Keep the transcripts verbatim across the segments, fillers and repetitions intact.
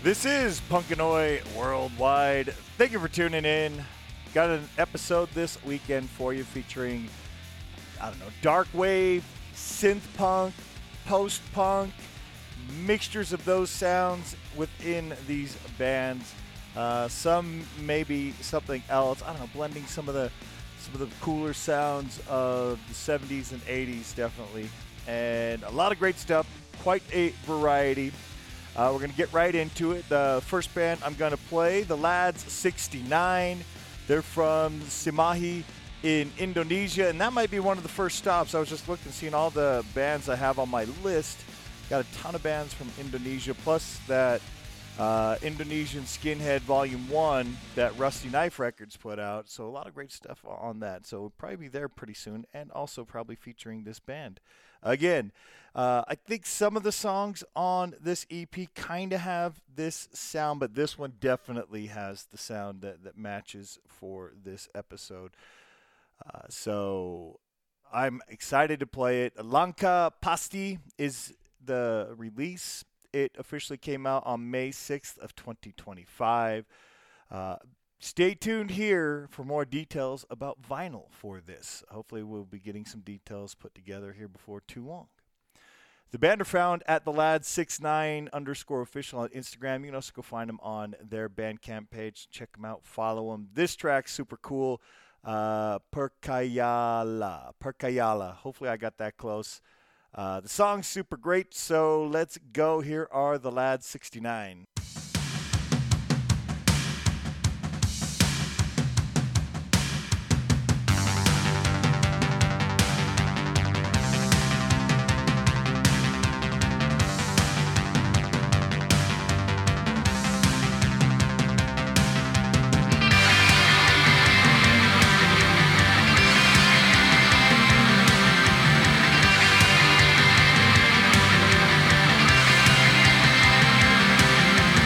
This is Punkanoid Worldwide. Thank you for tuning in. Got an episode this weekend for you featuring, I don't know, dark wave, synth punk, post punk, mixtures of those sounds within these bands. Uh, some maybe something else. I don't know, blending some of the some of the cooler sounds of the seventies and eighties, definitely, and a lot of great stuff. Quite a variety. Uh, we're going to get right into it. The first band I'm going to play, the Lads sixty-nine. They're from Cimahi in Indonesia, and that might be one of the first stops. I was just looking, seeing all the bands I have on my list. Got a ton of bands from Indonesia, plus that uh, Indonesian Skinhead Volume one that Rusty Knife Records put out. So a lot of great stuff on that. So we'll probably be there pretty soon, and also probably featuring this band. Again, uh, I think some of the songs on this E P kind of have this sound, but this one definitely has the sound that, that matches for this episode. Uh, so I'm excited to play it. Langka Pasti is the release. It officially came out on May sixth of twenty twenty-five. Uh, stay tuned here for more details about vinyl for this. Hopefully we'll be getting some details put together here before too long. The band are found at the Lads sixty-nine underscore official on Instagram. You can also go find them on their Bandcamp page. Check them out. Follow them. This track's super cool. Uh, Perkayala. Perkayala. Hopefully I got that close. Uh, the song's super great, so let's go. Here are the Lads sixty-nine. We'll be right back.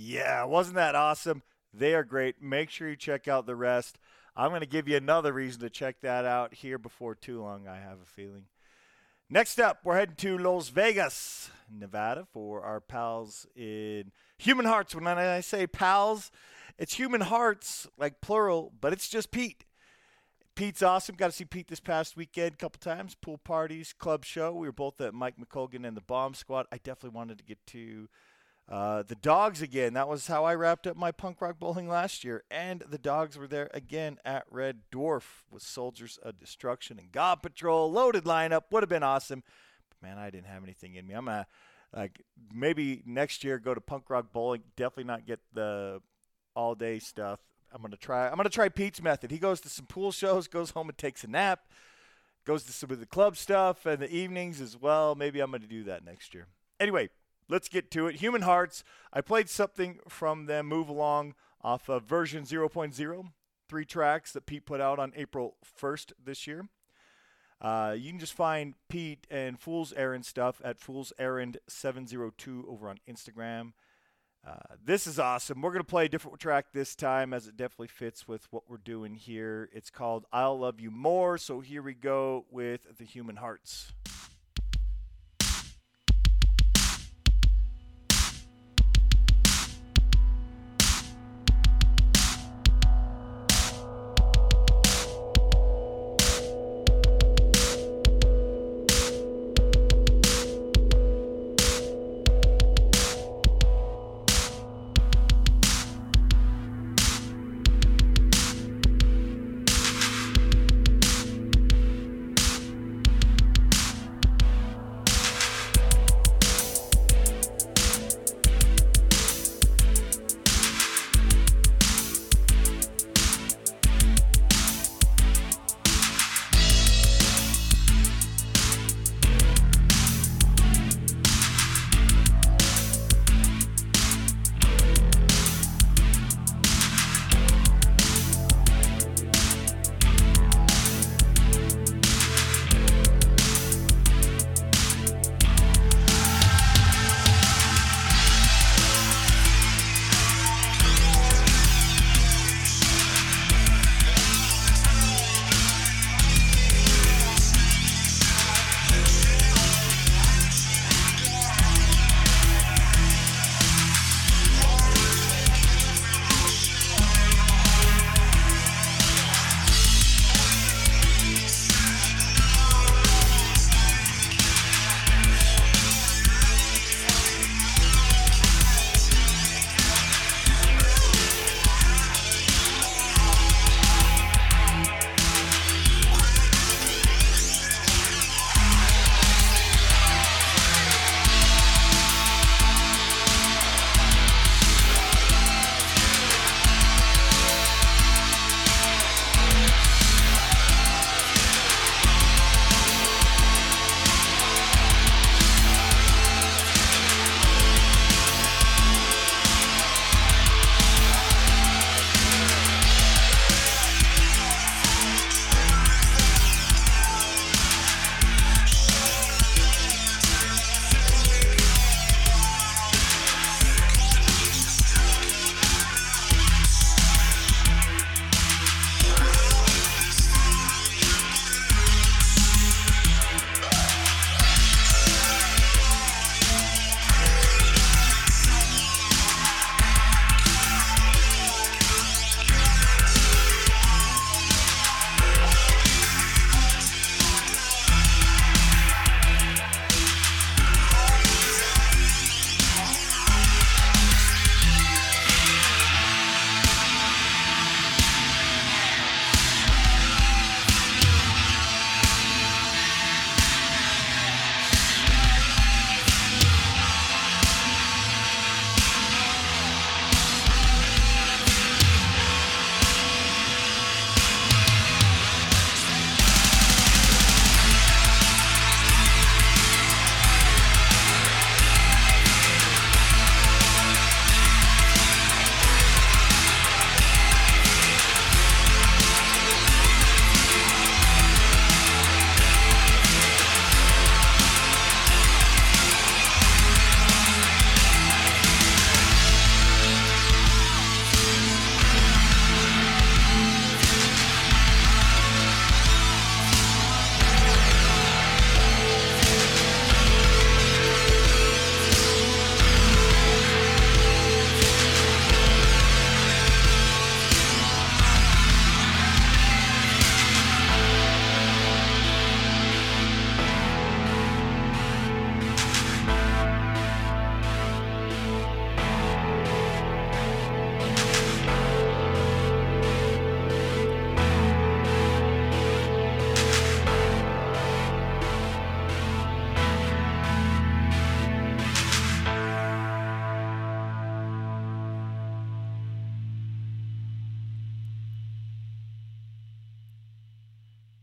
Yeah, wasn't that awesome? They are great. Make sure you check out the rest. I'm going to give you another reason to check that out here before too long, I have a feeling. Next up, we're heading to Las Vegas, Nevada for our pals in Human Hearts. When I say pals, it's Human Hearts, like plural, but it's just Pete. Pete's awesome. Got to see Pete this past weekend a couple times. Pool parties, club show. We were both at Mike McColgan and the Bomb Squad. I definitely wanted to get to uh, the Dogs again. That was how I wrapped up my punk rock bowling last year. And the Dogs were there again at Red Dwarf with Soldiers of Destruction and God Patrol. Loaded lineup. Would have been awesome. But, man, I didn't have anything in me. I'm going to, like, maybe next year go to punk rock bowling. Definitely not get the all-day stuff. I'm gonna try. I'm gonna try Pete's method. He goes to some pool shows, goes home and takes a nap, goes to some of the club stuff and the evenings as well. Maybe I'm gonna do that next year. Anyway, let's get to it. Human Hearts. I played something from them. Move Along off of version zero point oh. Three tracks that Pete put out on April first this year. Uh, you can just find Pete and Fool's Errand stuff at Fool's Errand seven oh two over on Instagram. Uh, this is awesome. We're going to play a different track this time as it definitely fits with what we're doing here. It's called I'll Love You More. So here we go with the Human Hearts.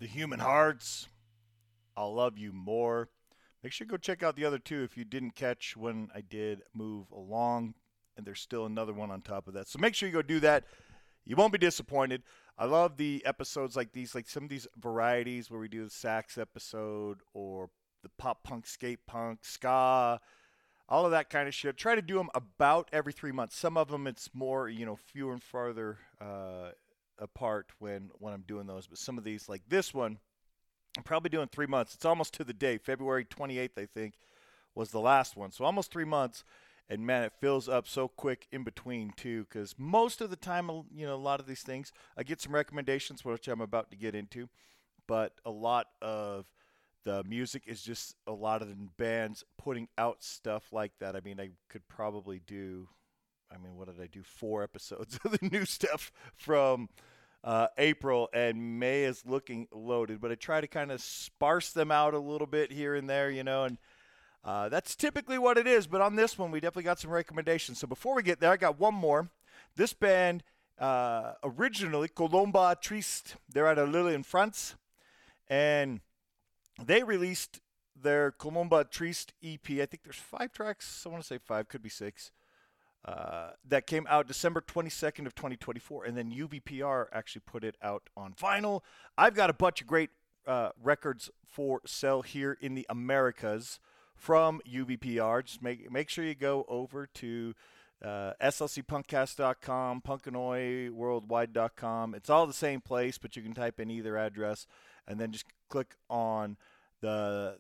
The Human Hearts, I'll Love You More. Make sure you go check out the other two if you didn't catch when I did Move Along. And there's still another one on top of that. So make sure you go do that. You won't be disappointed. I love the episodes like these, like some of these varieties where we do the sax episode or the pop punk, skate punk, ska, all of that kind of shit. Try to do them about every three months. Some of them it's more, you know, fewer and farther uh, apart when, when I'm doing those. But some of these, like this one, I'm probably doing three months. It's almost to the day. February twenty-eighth, I think, was the last one. So almost three months. And, man, it fills up so quick in between, too, because most of the time, you know, a lot of these things, I get some recommendations, which I'm about to get into, but a lot of the music is just a lot of the bands putting out stuff like that. I mean, I could probably do, I mean, what did I do? Four episodes of the new stuff from uh, April, and May is looking loaded, but I try to kind of sparse them out a little bit here and there, you know, and Uh, that's typically what it is, but on this one, we definitely got some recommendations. So before we get there, I got one more. This band, uh, originally, Colomba Triste, they're out of Lille in France, and they released their Colomba Triste E P. I think there's five tracks. I want to say five, could be six. Uh, that came out December twenty-second of twenty twenty-four, and then U V P R actually put it out on vinyl. I've got a bunch of great uh, records for sale here in the Americas from U V P R. Just make make sure you go over to uh, S L C punkcast dot com, punkanoy worldwide dot com. It's all the same place, but you can type in either address and then just click on the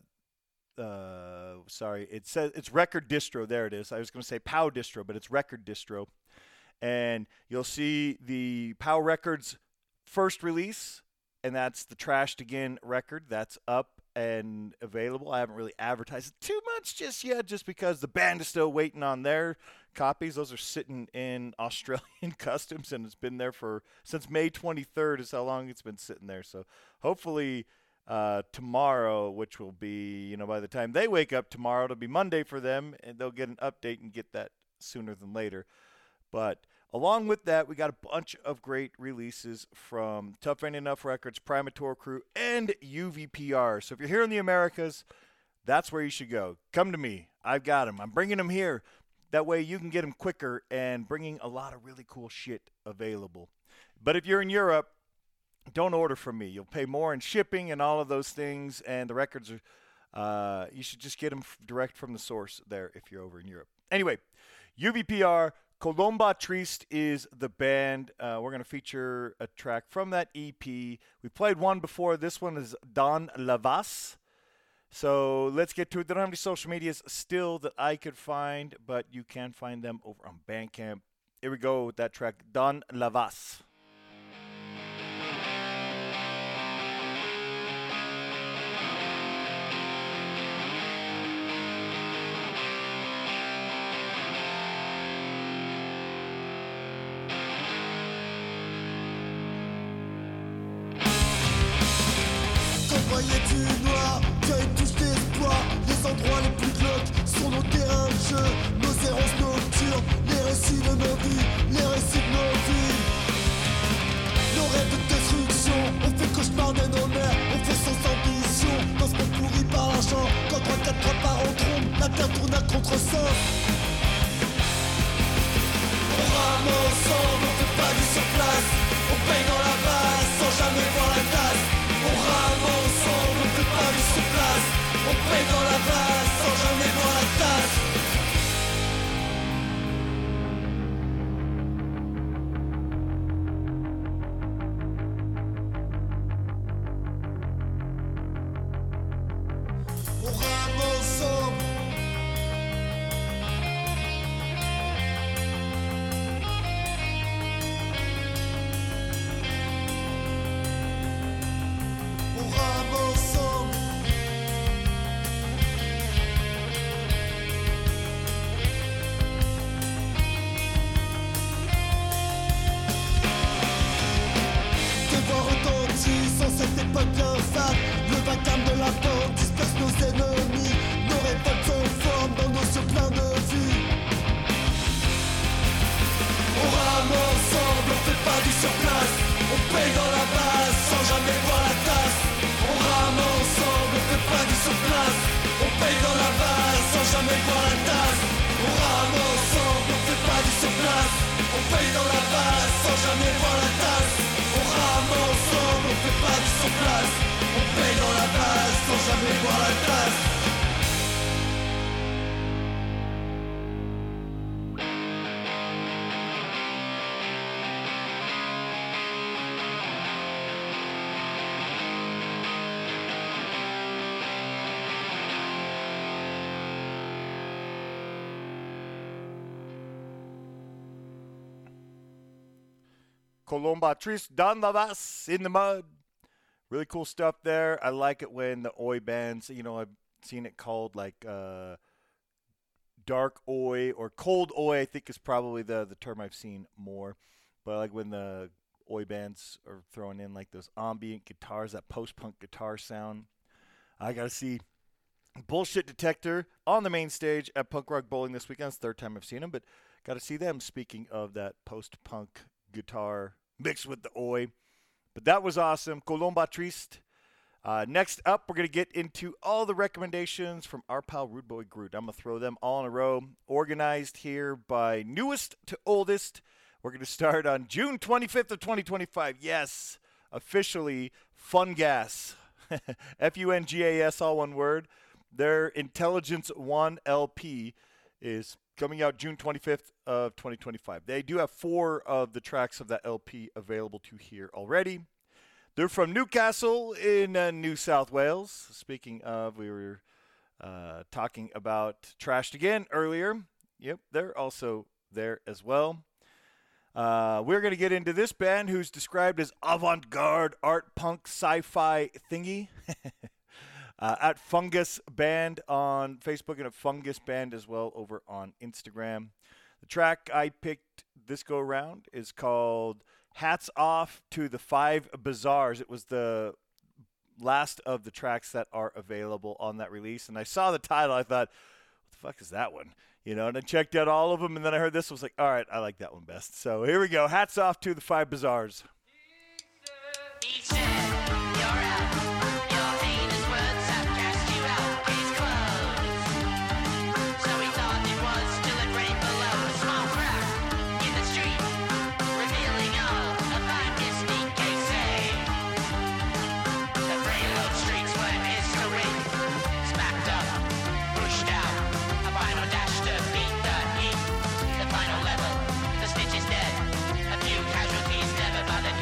uh, sorry, it says it's Record Distro. There it is. I was going to say POW Distro, but it's Record Distro. And you'll see the POW Records first release, and that's the Trashed Again record. That's up and available. I haven't really advertised it too much just yet, just because the band is still waiting on their copies. Those are sitting in Australian customs, and it's been there for since May twenty-third is how long it's been sitting there. So hopefully uh, tomorrow, which will be, you know, by the time they wake up tomorrow, it'll be Monday for them, and they'll get an update and get that sooner than later. But along with that, we got a bunch of great releases from Tough Ain't Enough Records, Primator Crew, and U V P R. So if you're here in the Americas, that's where you should go. Come to me. I've got them. I'm bringing them here. That way you can get them quicker and bringing a lot of really cool shit available. But if you're in Europe, don't order from me. You'll pay more in shipping and all of those things, and the records are, uh, you should just get them direct from the source there if you're over in Europe. Anyway, U V P R, Colomba Triste is the band. Uh, we're going to feature a track from that E P. We played one before. This one is Don Lavas. So let's get to it. They don't have any social medias still that I could find, but you can find them over on Bandcamp. Here we go with that track, Don Lavas. Voyais-tu noir, cueille tous d'espoir. Les endroits les plus glauques sont nos terrains de jeu, nos errances nocturnes, les récits de nos vies, les récits de nos vies. Nos rêves de destruction, on fait cauchemarder nos mères, on fait sans ambition. Dans ce monde pourri par l'argent, quand trois quatre trois par en trompe, la terre tourne à contre-sens. On rame ensemble, on fait pas du sur place, on paye dans la base sans jamais voir la tasse. On rame ensemble, on fait pas du sur place, on paye dans la base sans jamais voir la tasse. On rame ensemble. On rame ensemble. Tes voix retentissent en cette époque bien sale. Le vacarme de la bande disperse nos ennemis. Nos révoltes sont formes dans nos yeux pleins de vie. On rame ensemble, on fait pas du sur place. On paye dans la base sans jamais voir la tasse. Colomba Triste dans la Vas, in the mud. Really cool stuff there. I like it when the Oi bands, you know, I've seen it called like uh, dark Oi or cold Oi, I think is probably the, the term I've seen more. But I like when the Oi bands are throwing in like those ambient guitars, that post-punk guitar sound. I got to see Bullshit Detector on the main stage at Punk Rock Bowling this weekend. It's the third time I've seen them, but got to see them. Speaking of that post-punk guitar mixed with the Oi. But that was awesome. Colomba Triste. Uh, next up, we're going to get into all the recommendations from our pal Rude Boy Groot. I'm going to throw them all in a row, organized here by newest to oldest. We're going to start on June twenty-fifth of twenty twenty-five. Yes, officially Fungas. F U N G A S, all one word. Their Intelligence one L P is coming out June twenty-fifth of twenty twenty-five. They do have four of the tracks of that L P available to hear already. They're from Newcastle in uh, New South Wales. Speaking of, we were uh, talking about Trashed Again earlier. Yep, they're also there as well. Uh, we're going to get into this band who's described as avant-garde, art punk, sci-fi thingy. uh, at Fungus Band on Facebook and at Fungus Band as well over on Instagram. The track I picked this go-around is called Hats Off to the Five Bazaars. It was the last of the tracks that are available on that release. And I saw the title. I thought, what the fuck is that one? You know, and I checked out all of them, and then I heard this. I was like, all right, I like that one best. So here we go. Hats off to the Five Bazaars. He said, you're out. Your heinous words have cast you out. Case closed. So he thought it was still a grade below. A small crack in the street, revealing all a fine Disney case. The railroad streets were history. Smacked up, pushed out, a final dash to beat the heat. The final level, the snitch is dead. A few casualties never bothered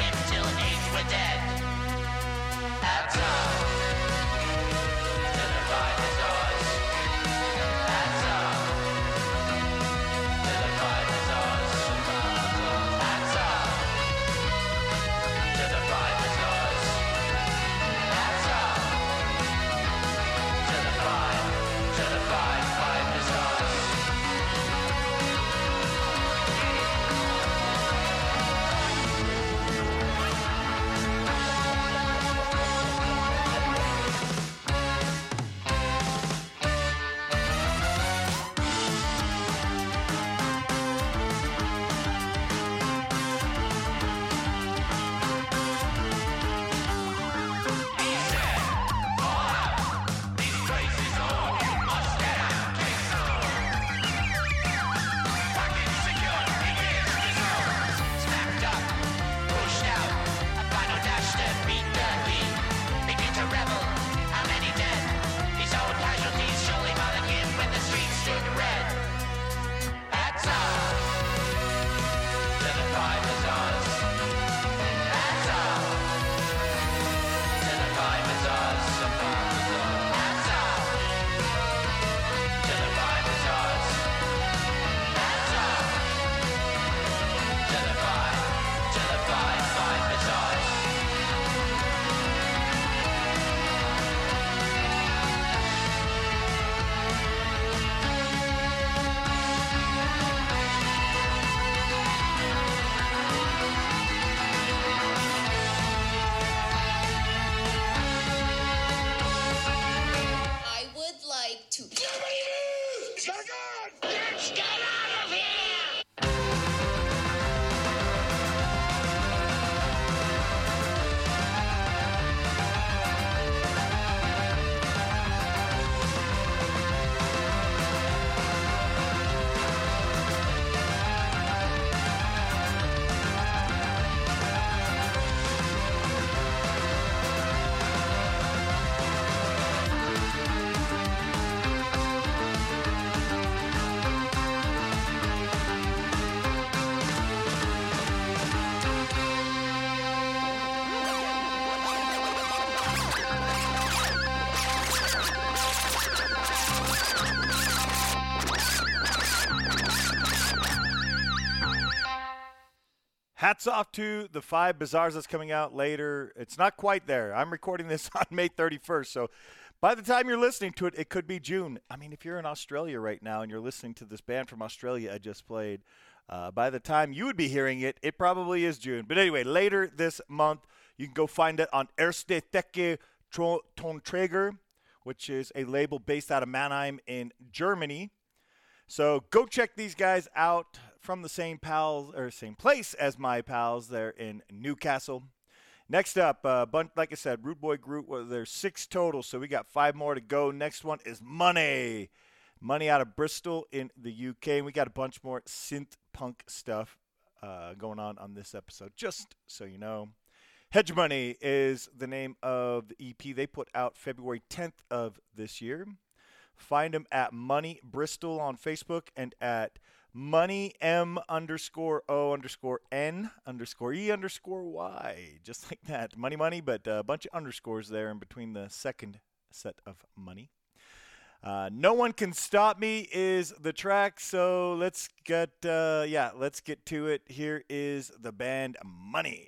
Hats off to the Five Bazaars that's coming out later. It's not quite there. I'm recording this on May thirty-first, so by the time you're listening to it, it could be June. I mean, if you're in Australia right now and you're listening to this band from Australia I just played, uh, by the time you would be hearing it, it probably is June. But anyway, later this month, you can go find it on Erste Theke Tonträger, which is a label based out of Mannheim in Germany. So go check these guys out from the same pals or same place as my pals there in Newcastle. Next up, uh, bunch, like I said, Rude Boy Group. Well, there's six total, so we got five more to go. Next one is Money. Money out of Bristol in the U K. And we got a bunch more synth punk stuff uh, going on on this episode, just so you know. Hegemony is the name of the E P they put out February tenth of this year. Find them at Money Bristol on Facebook and at Money M underscore O underscore N underscore E underscore Y. Just like that. Money Money, but a bunch of underscores there in between the second set of money. Uh, No One Can Stop Me is the track, so let's get, uh, yeah, let's get to it. Here is the band Money.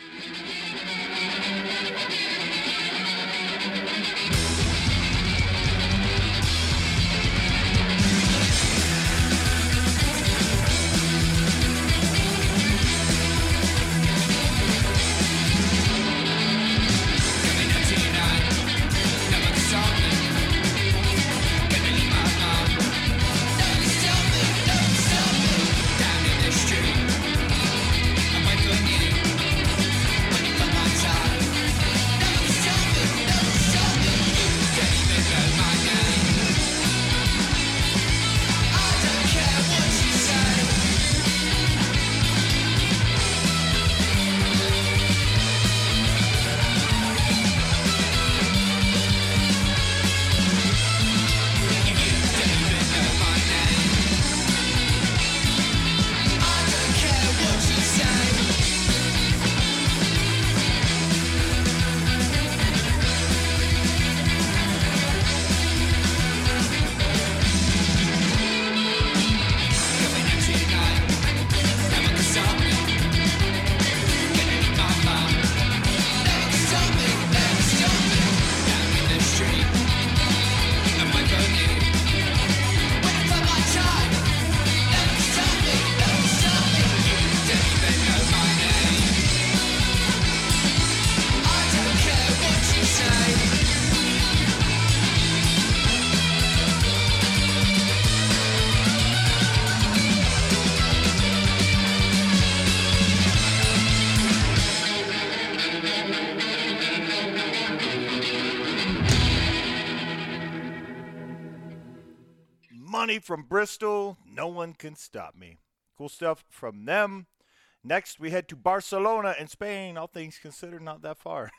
Money from Bristol, No One Can Stop Me. Cool stuff from them. Next, we head to Barcelona in Spain. All things considered, not that far.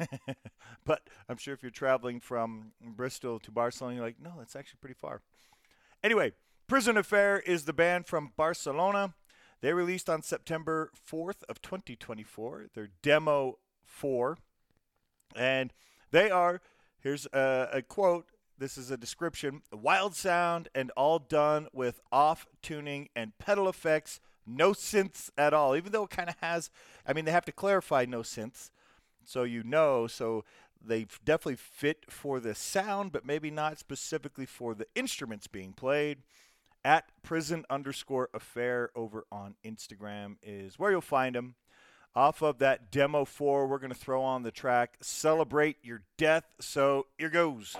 But I'm sure if you're traveling from Bristol to Barcelona, you're like, no, that's actually pretty far. Anyway, Prison Affair is the band from Barcelona. They released on September fourth of twenty twenty-four. Their demo four. And they are, here's a, a quote. This is a description. Wild sound and all done with off tuning and pedal effects. No synths at all. Even though it kind of has, I mean, they have to clarify no synths. So you know, so they definitely fit for the sound, but maybe not specifically for the instruments being played. At prison underscore affair over on Instagram is where you'll find them. Off of that demo four, we're going to throw on the track Celebrate Your Death. So here goes.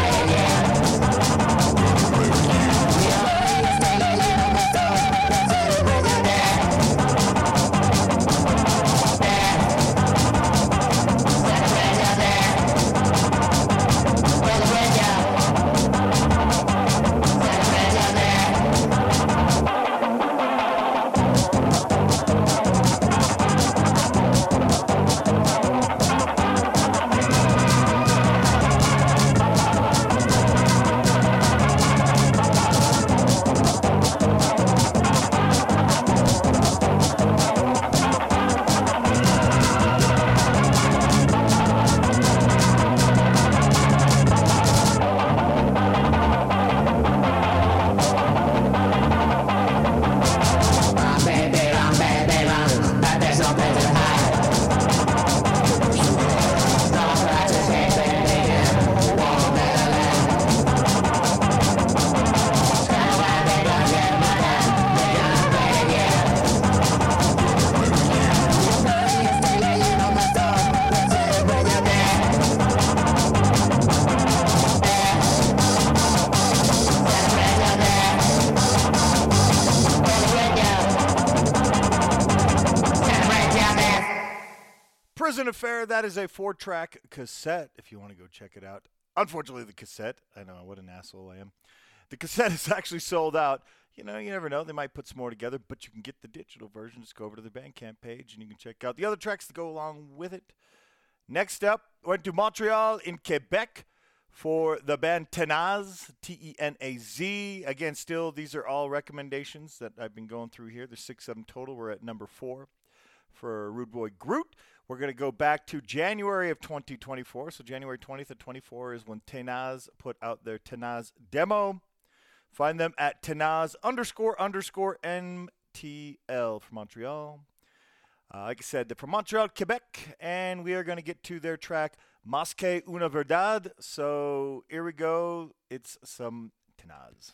We'll be right back. Human Affair, that is a four-track cassette if you want to go check it out. Unfortunately, the cassette, I know, what an asshole I am. The cassette is actually sold out. You know, you never know. They might put some more together, but you can get the digital version. Just go over to the Bandcamp page, and you can check out the other tracks that go along with it. Next up, went to Montreal in Quebec for the band Tenaz, T E N A Z. Again, still, these are all recommendations that I've been going through here. There's six of them total. We're at number four for Rude Boy Groot. We're going to go back to January of twenty twenty-four. So January twentieth of twenty-four is when Tenaz put out their Tenaz demo. Find them at Tenaz underscore underscore N T L for Montreal. Uh, like I said, they're from Montreal, Quebec, and we are going to get to their track Masque Una Verdad. So here we go. It's some Tenaz.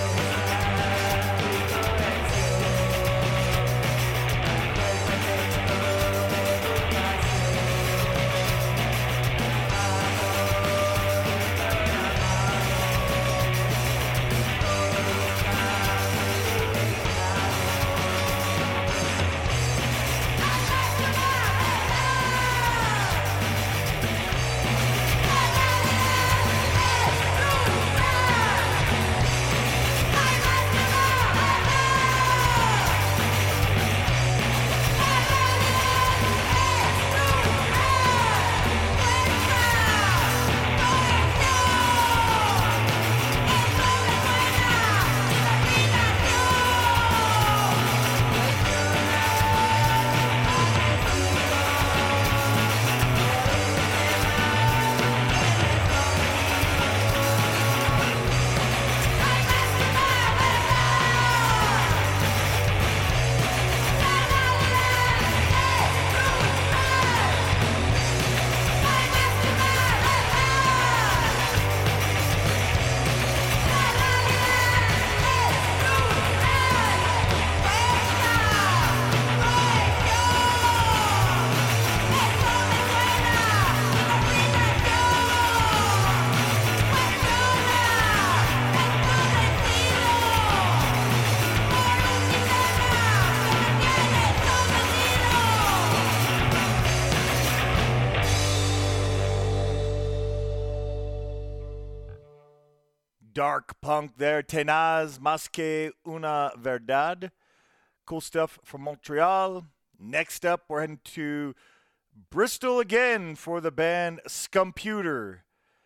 Dark punk there. Tenaz, Masque Una Verdad. Cool stuff from Montreal. Next up, we're heading to Bristol again for the band Scumputer.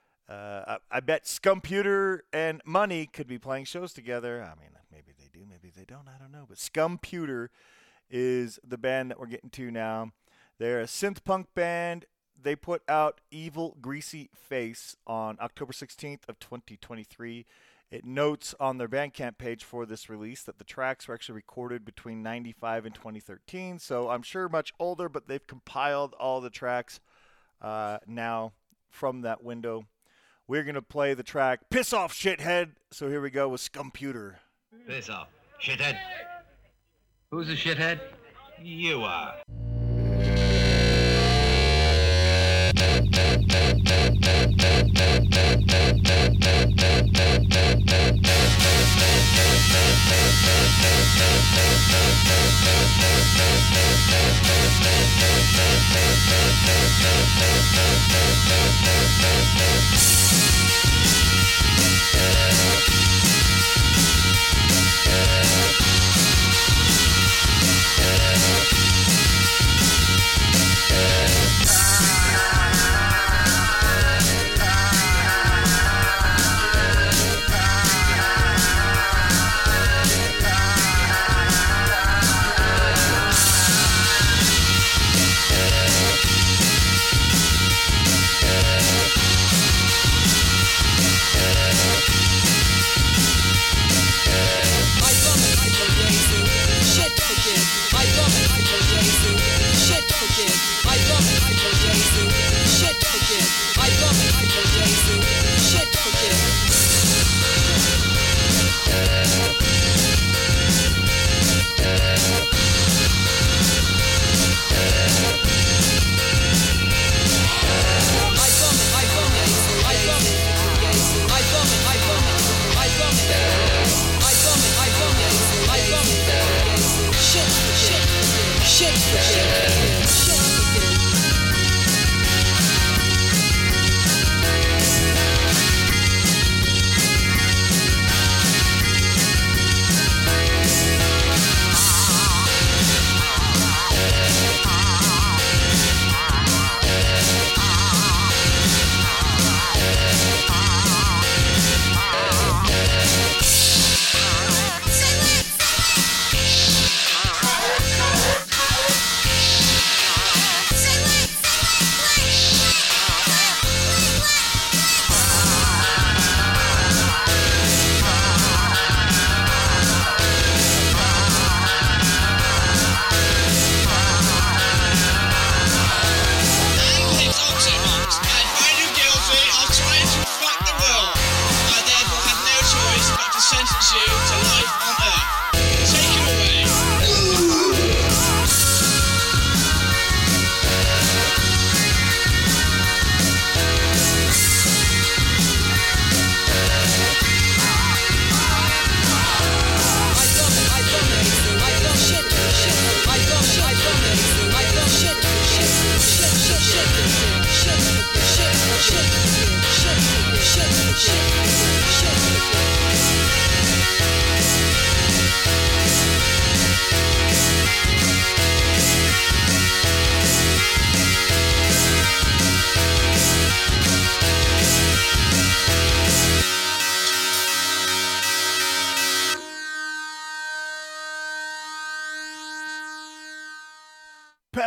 Uh, I, I bet Scumputer and Money could be playing shows together. I mean, maybe they do, maybe they don't. I don't know. But Scumputer is the band that we're getting to now. They're a synth punk band. They put out Evil Greasy Face on October sixteenth of twenty twenty-three. It notes on their Bandcamp page for this release that the tracks were actually recorded between ninety-five and twenty thirteen. So I'm sure much older, but they've compiled all the tracks uh, now from that window. We're going to play the track Piss Off Shithead. So here we go with Scumputer. Piss off, shithead. Who's a shithead? You are. We'll be right back.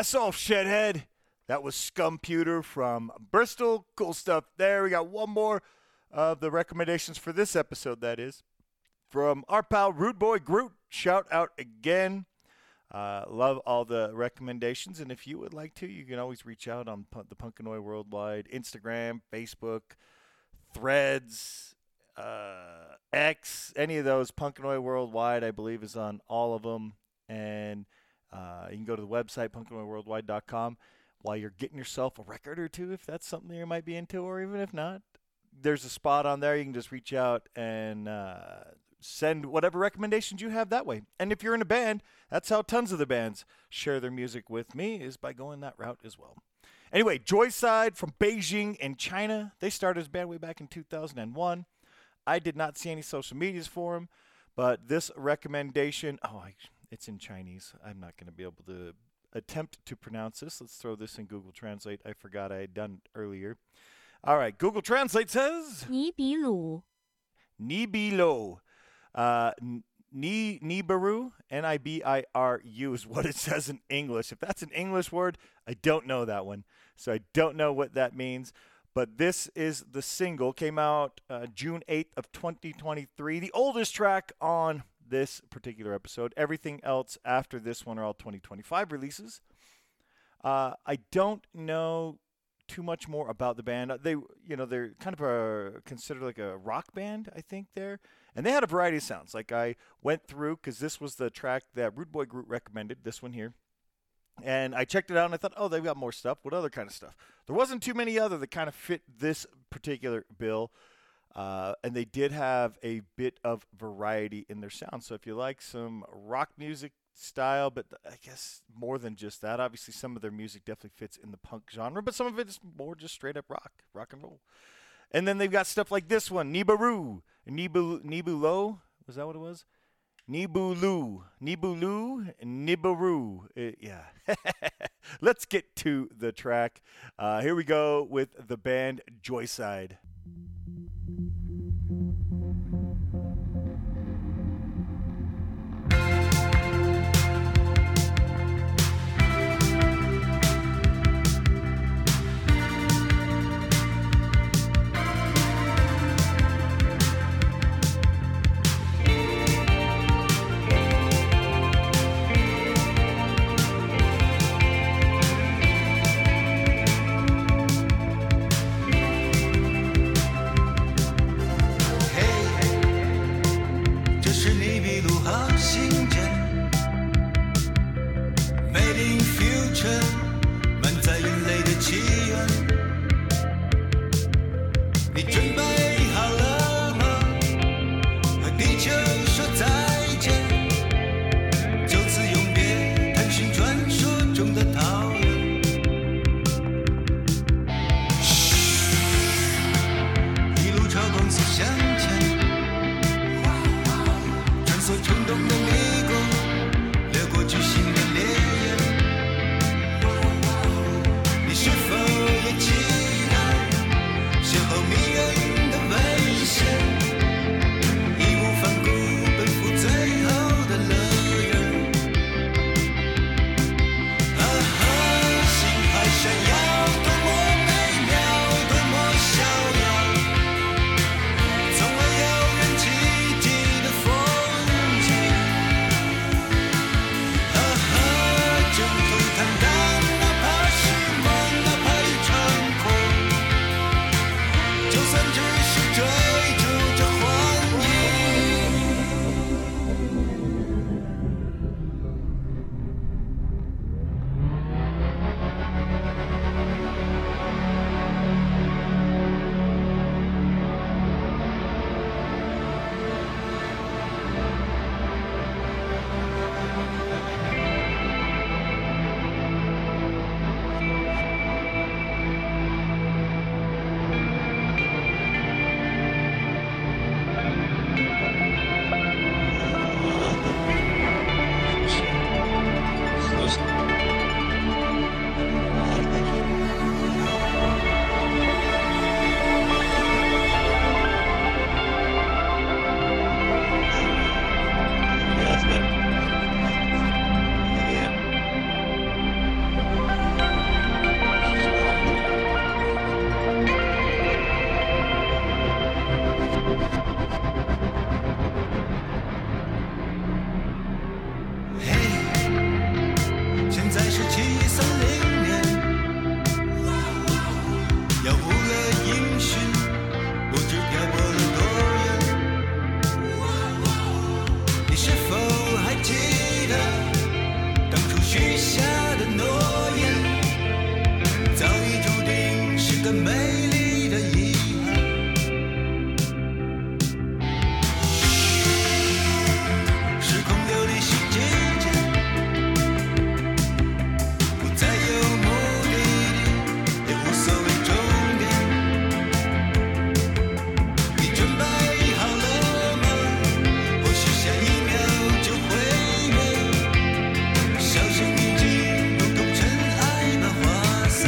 ass off, shithead. That was Scumputer from Bristol. Cool stuff there. We got one more of the recommendations for this episode, that is, from our pal Rude Boy Groot. Shout out again. Uh, love all the recommendations, and if you would like to, you can always reach out on P- the Punkanoi Worldwide, Instagram, Facebook, Threads, uh, X, any of those. Punkanoi Worldwide, I believe, is on all of them, and uh, you can go to the website, punkanoi worldwide dot com, while you're getting yourself a record or two, if that's something you might be into, or even if not. There's a spot on there. You can just reach out and uh, send whatever recommendations you have that way. And if you're in a band, that's how tons of the bands share their music with me, is by going that route as well. Anyway, Joyside from Beijing in China. They started as a band way back in two thousand one. I did not see any social medias for them, but this recommendation, oh, I, it's in Chinese. I'm not going to be able to attempt to pronounce this. Let's throw this in Google Translate. I forgot I had done it earlier. All right, Google Translate says 尼比鲁 Nibilo. Uh, Ni Nibiru, N I B I R U is what it says in English. If that's an English word, I don't know that one. So I don't know what that means. But this is the single. Came out uh, June eighth of twenty twenty-three. The oldest track on this particular episode. Everything else after this one are all twenty twenty-five releases. Uh, I don't know too much more about the band. They, you know, they're kind of a considered like a rock band, I think there, and they had a variety of sounds. Like I went through because this was the track that Rude Boy Groot recommended. This one here, and I checked it out and I thought, oh, they've got more stuff. What other kind of stuff? There wasn't too many other that kind of fit this particular bill, uh, and they did have a bit of variety in their sound. So if you like some rock music style, but I guess more than just that. Obviously, some of their music definitely fits in the punk genre, but some of it is more just straight up rock, rock and roll. And then they've got stuff like this one, Nibiru, Nibu, Nibulo. Was that what it was? Nibulu, Nibulu, Nibiru. Uh, yeah. Let's get to the track. Uh, here we go with the band Joyside. 了美丽的遗憾。时空流离心境间，不再有目的地，也无所谓终点。你准备好了吗？或许下一秒就毁灭。小心已经如同尘埃般花散。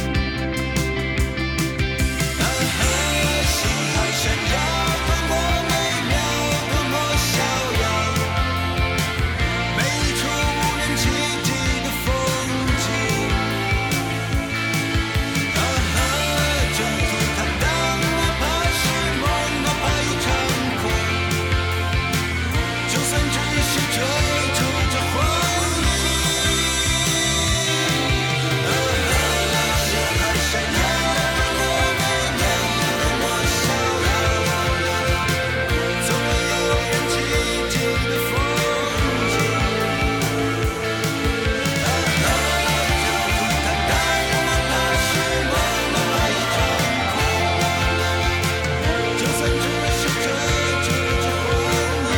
啊哈，心海闪耀，多么美妙，多么逍遥，每一处无人企及的风景。啊哈，征途坦荡，哪怕是梦，哪怕一场空，就算只是追逐着回忆。啊哈，心海闪耀，多么美妙，多么逍遥，从未有人企及的风景。啊哈，征途坦荡，哪怕是梦，哪怕一场空，就算只是追逐着回忆。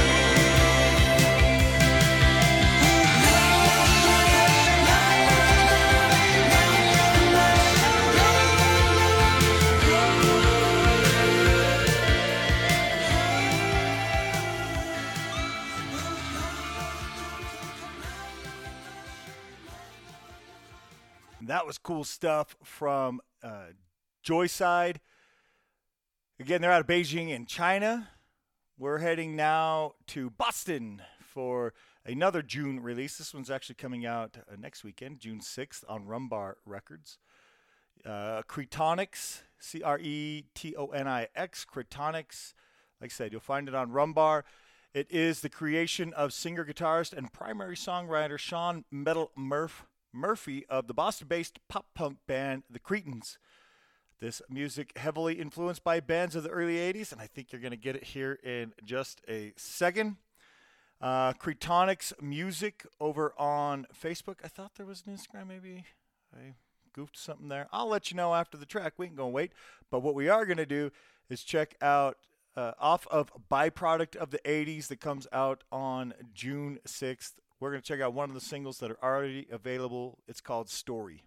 That was cool stuff from uh, Joyside. Again, they're out of Beijing in China. We're heading now to Boston for another June release. This one's actually coming out uh, next weekend, June sixth, on Rumbar Records. Uh, Cretonix, C R E T O N I X, Cretonix. Like I said, you'll find it on Rumbar. It is the creation of singer, guitarist, and primary songwriter Sean Metal Murph Murphy of the Boston-based pop-punk band The Cretins. This music heavily influenced by bands of the early eighties, and I think you're going to get it here in just a second. Uh, Cretonix Music over on Facebook. I thought there was an Instagram, maybe I goofed something there. I'll let you know after the track. We can go and wait. But what we are going to do is check out uh, off of Byproduct of the eighties that comes out on June sixth. We're going to check out one of the singles that are already available. It's called Story.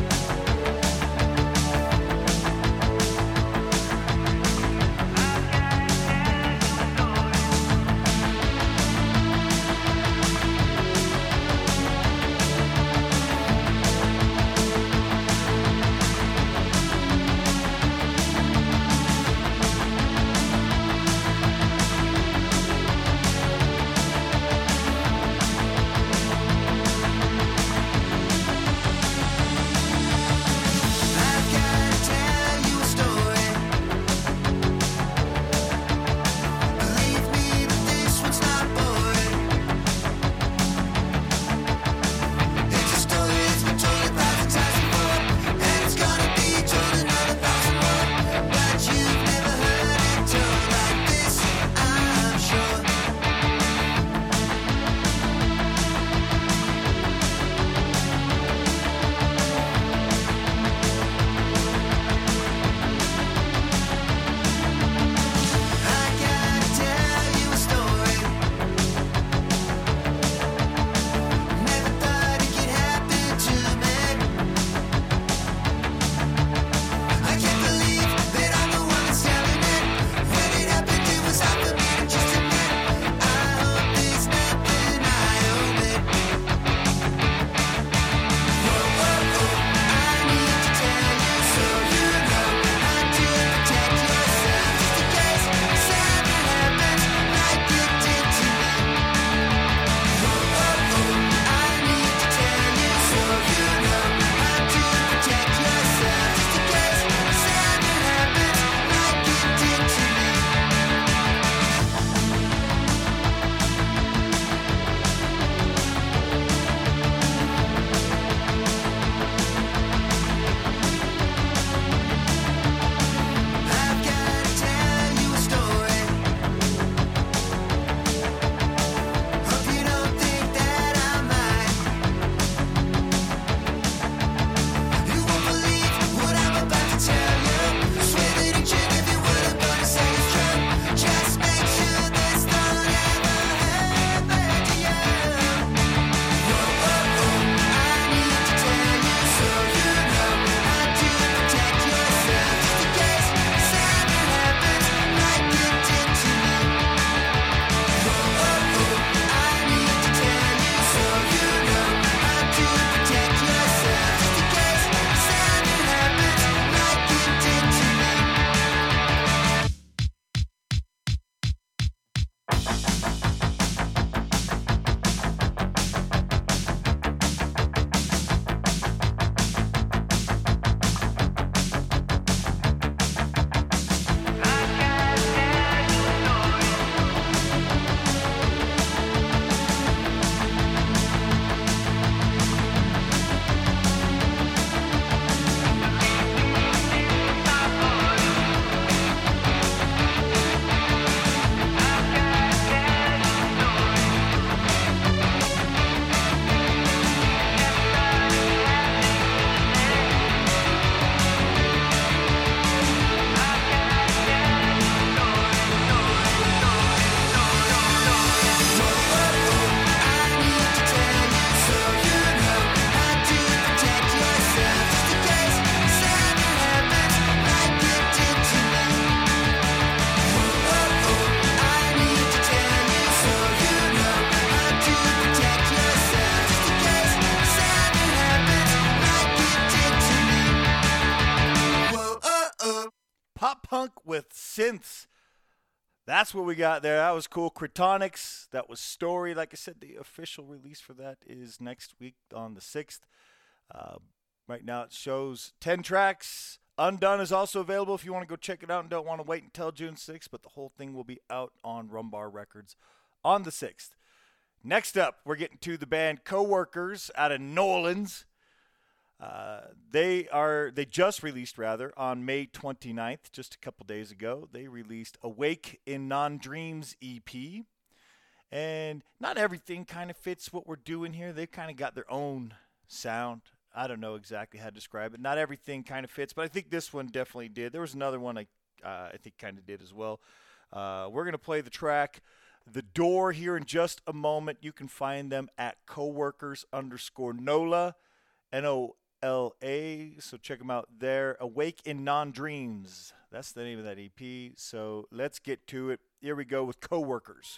I've got with synths. That's what we got there. That was cool. Cryptonics, that was Story. Like I said, the official release for that is next week on the sixth. Uh, right now it shows ten tracks. Undone is also available if you want to go check it out and don't want to wait until June sixth, but the whole thing will be out on Rumbar Records on the sixth. Next up, we're getting to the band Coworkers out of New Orleans. Uh, they are they just released, rather, on May twenty-ninth, just a couple days ago. They released Awake in Non-Dreams E P. And not everything kind of fits what we're doing here. They've kind of got their own sound. I don't know exactly how to describe it. Not everything kind of fits, but I think this one definitely did. There was another one I, uh, I think kind of did as well. Uh, we're going to play the track The Door here in just a moment. You can find them at coworkers underscore NOLA, N O L A. So check them out there. Awake in Non-Dreams. That's the name of that E P. So let's get to it. Here we go with Coworkers.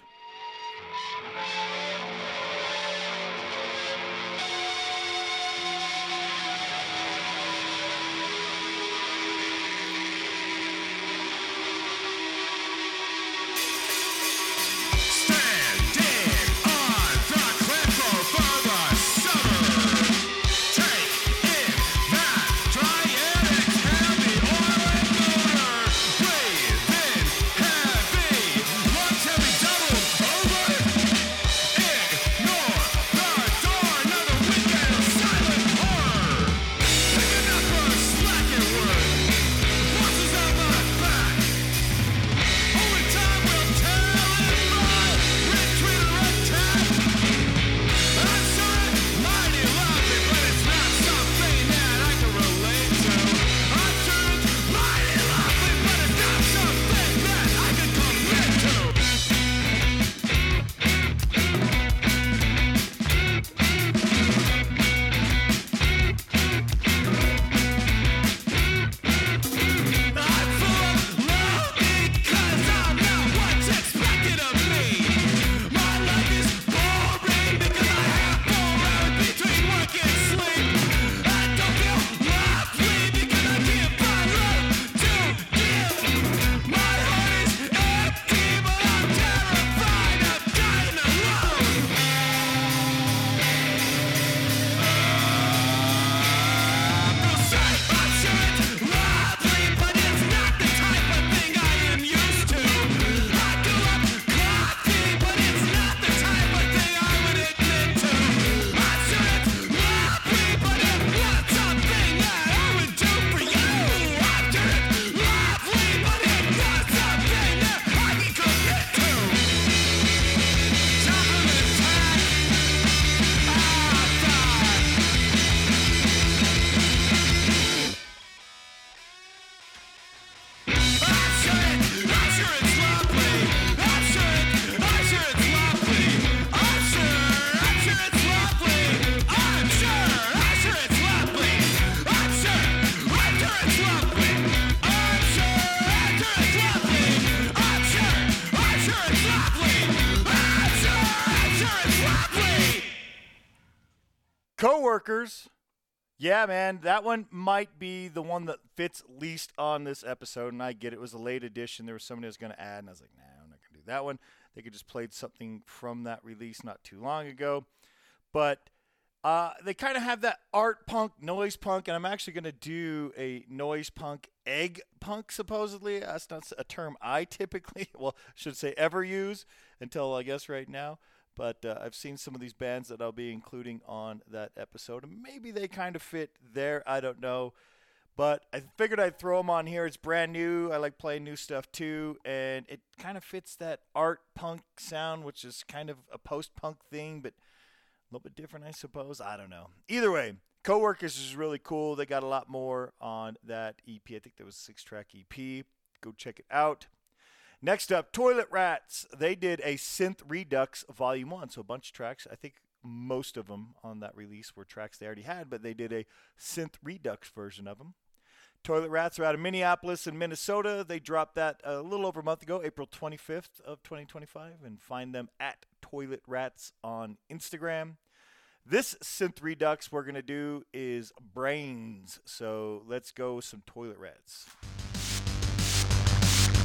Coworkers. Yeah, man, that one might be the one that fits least on this episode, and I get it. It was a late edition. There was somebody who was going to add, and I was like, nah, I'm not going to do that one. They could just played something from that release not too long ago. But uh, they kind of have that art punk, noise punk, and I'm actually going to do a noise punk, egg punk, supposedly. That's not a term I typically, well, should say ever use until, I guess, right now. But uh, I've seen some of these bands that I'll be including on that episode, and maybe they kind of fit there. I don't know. But I figured I'd throw them on here. It's brand new. I like playing new stuff too, and it kind of fits that art punk sound, which is kind of a post-punk thing, but a little bit different, I suppose. I don't know. Either way, Coworkers is really cool. They got a lot more on that E P. I think there was a six-track E P. Go check it out. Next up, Toilet Rats. They did a Synth Redux Volume one, so a bunch of tracks. I think most of them on that release were tracks they already had, but they did a Synth Redux version of them. Toilet Rats are out of Minneapolis in Minnesota. They dropped that a little over a month ago, April twenty-fifth of twenty twenty-five, and find them at Toilet Rats on Instagram. This Synth Redux we're going to do is Brains, so let's go with some Toilet Rats.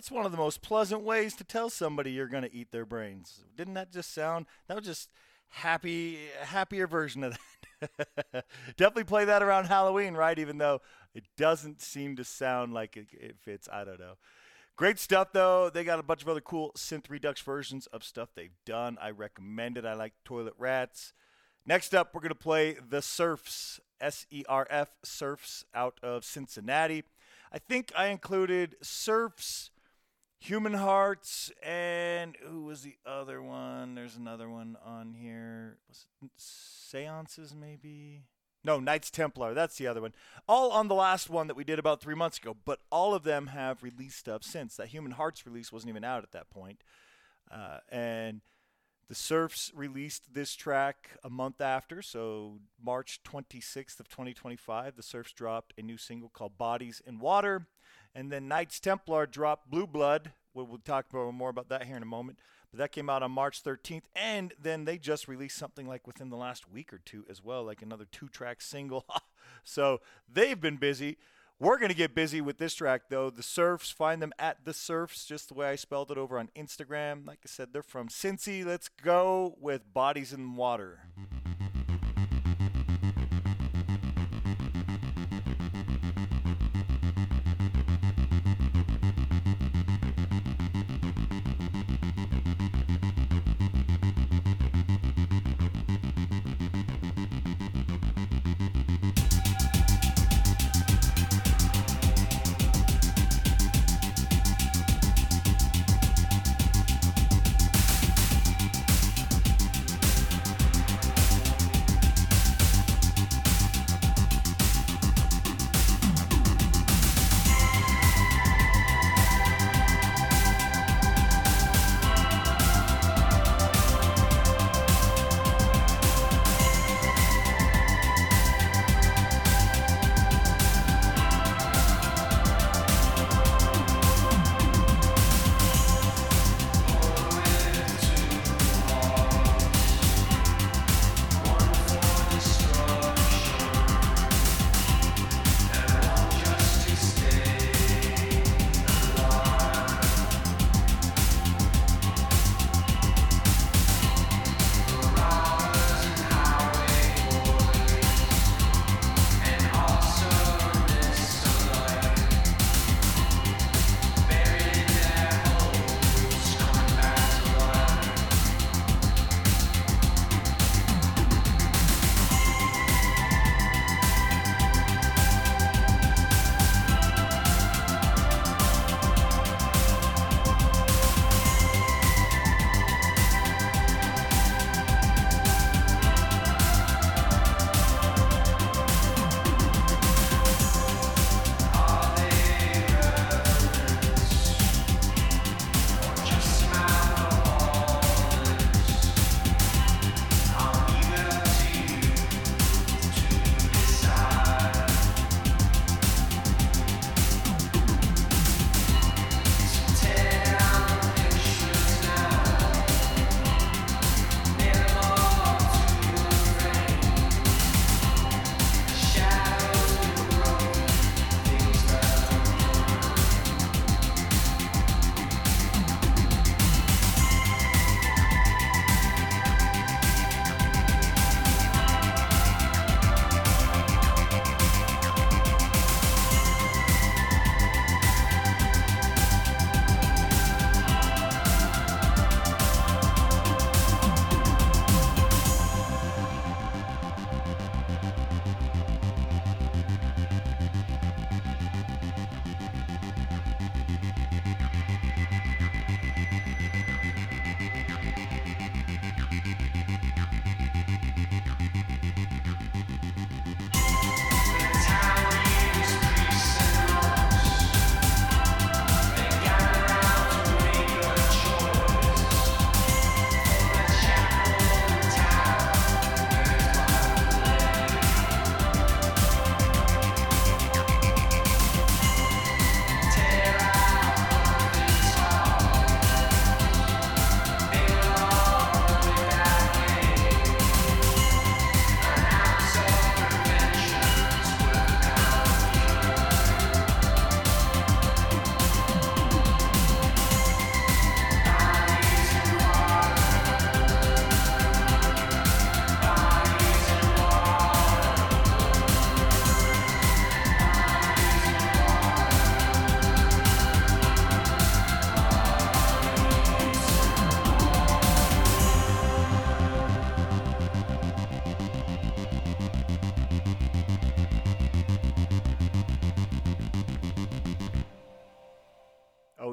That's one of the most pleasant ways to tell somebody you're going to eat their brains. Didn't that just sound, that was just happy, happier version of that. Definitely play that around Halloween, right? Even though it doesn't seem to sound like it, it fits. I don't know. Great stuff, though. They got a bunch of other cool synth redux versions of stuff they've done. I recommend it. I like Toilet Rats. Next up, we're going to play The Surfs, S E R F, Surfs, out of Cincinnati. I think I included Surfs, Human Hearts, and who was the other one? There's another one on here. Was it Seances, maybe? No, Knights Templar. That's the other one. All on the last one that we did about three months ago, but all of them have released stuff since. That Human Hearts release wasn't even out at that point. Uh, and the Surfs released this track a month after, so March twenty-sixth of twenty twenty-five. The Surfs dropped a new single called Bodies in Water. And then Knights Templar dropped Blue Blood. We'll, we'll talk about more about that here in a moment. But that came out on March thirteenth. And then they just released something like within the last week or two as well, like another two-track single. So they've been busy. We're going to get busy with this track, though. The Surfs, find them at The Surfs, just the way I spelled it over on Instagram. Like I said, they're from Cincy. Let's go with Bodies in Water.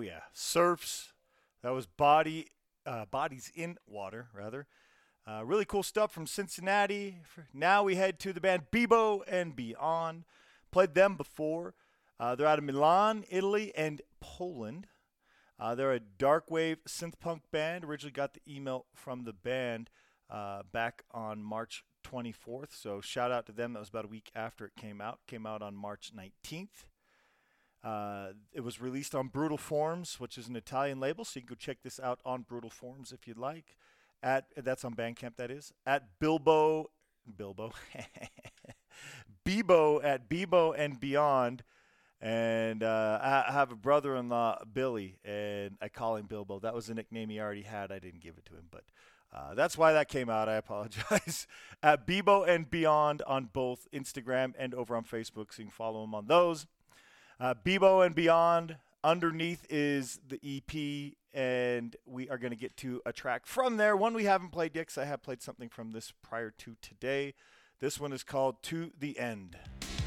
yeah. Surfs. That was Body, uh, Bodies in Water, rather. Uh, really cool stuff from Cincinnati. Now we head to the band Bebo and Beyond. Played them before. Uh, they're out of Milan, Italy, and Poland. Uh, they're a dark wave synth punk band. Originally got the email from the band uh, back on March twenty-fourth. So shout out to them. That was about a week after it came out. Came out on March nineteenth. Uh, it was released on Brutal Forms, which is an Italian label. So you can go check this out on Brutal Forms if you'd like. At that's on Bandcamp, that is. At Bilbo, Bilbo, Bebo at Bebo and Beyond. And uh, I have a brother-in-law, Billy, and I call him Bilbo. That was a nickname he already had. I didn't give it to him, but uh, that's why that came out. I apologize. At Bebo and Beyond on both Instagram and over on Facebook, so you can follow him on those. Uh, Bebo and Beyond. Underneath is the E P, and we are going to get to a track from there. One we haven't played yet, because I have played something from this prior to today. This one is called To the End.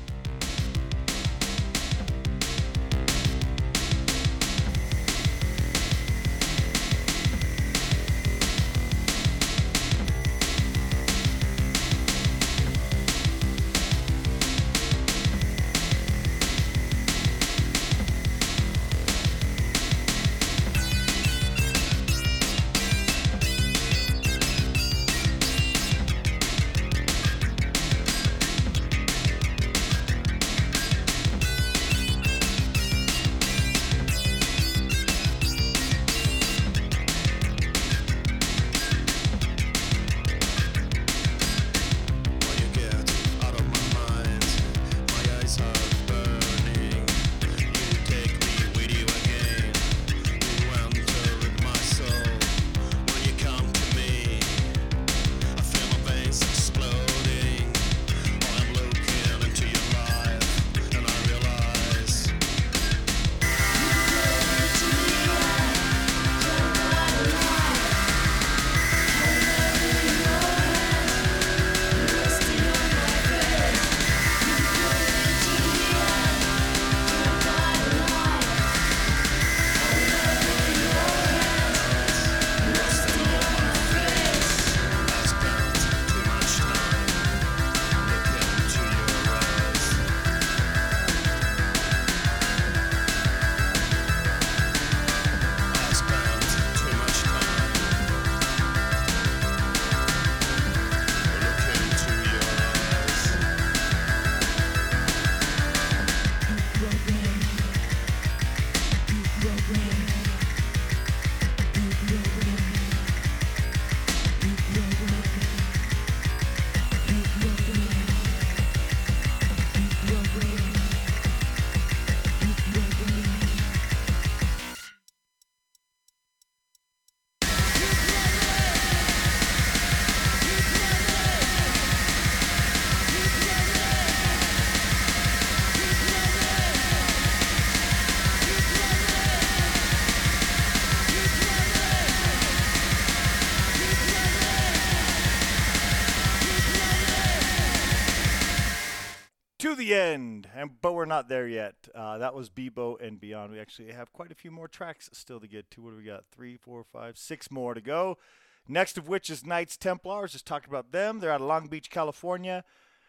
To the End, and but we're not there yet. Uh, that was Bebo and Beyond. We actually have quite a few more tracks still to get to. What do we got? Three, four, five, six more to go. Next of which is Knights Templars. Just talked about them. They're out of Long Beach, California.